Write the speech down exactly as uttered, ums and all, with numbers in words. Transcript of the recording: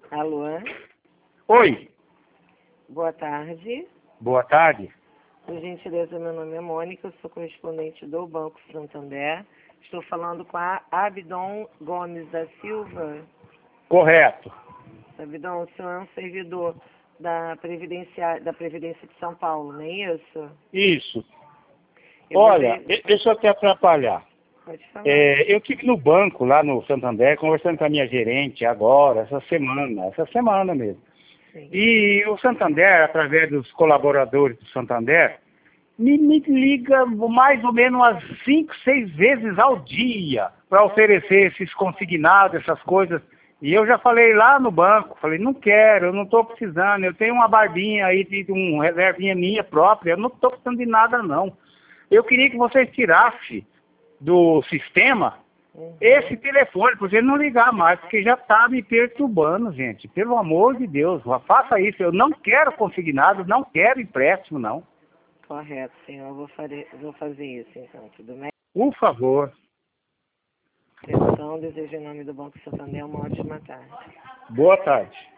Alô? Oi, Boa tarde. boa tarde. Por gentileza, meu nome é Mônica, eu sou correspondente do Banco Santander. Estou falando com a Abdon Gomes da Silva. Correto. Abdon, o senhor é um servidor da Previdência, da Previdência de São Paulo, não é isso? Isso. Eu Olha, gostaria- de- deixa eu te atrapalhar. Pode falar. É, eu estive no banco, lá no Santander, conversando com a minha gerente agora, essa semana, essa semana mesmo. Sim. E o Santander, através dos colaboradores do Santander, me, me liga mais ou menos umas cinco, seis vezes ao dia para oferecer esses consignados, essas coisas. E eu já falei lá no banco, falei, não quero, eu não estou precisando, eu tenho uma barbinha aí, de uma reservinha minha própria, eu não estou precisando de nada não. Eu queria que vocês tirassem do sistema Uhum. esse telefone, para você não ligar mais, porque já está me perturbando, gente. Pelo amor de Deus, faça isso. Eu não quero consignado, não quero empréstimo, não. Correto, senhor. Eu vou, fare... vou fazer isso, então. Tudo bem? Por favor. Então, desejo em nome do Banco Santander uma ótima tarde. Boa tarde.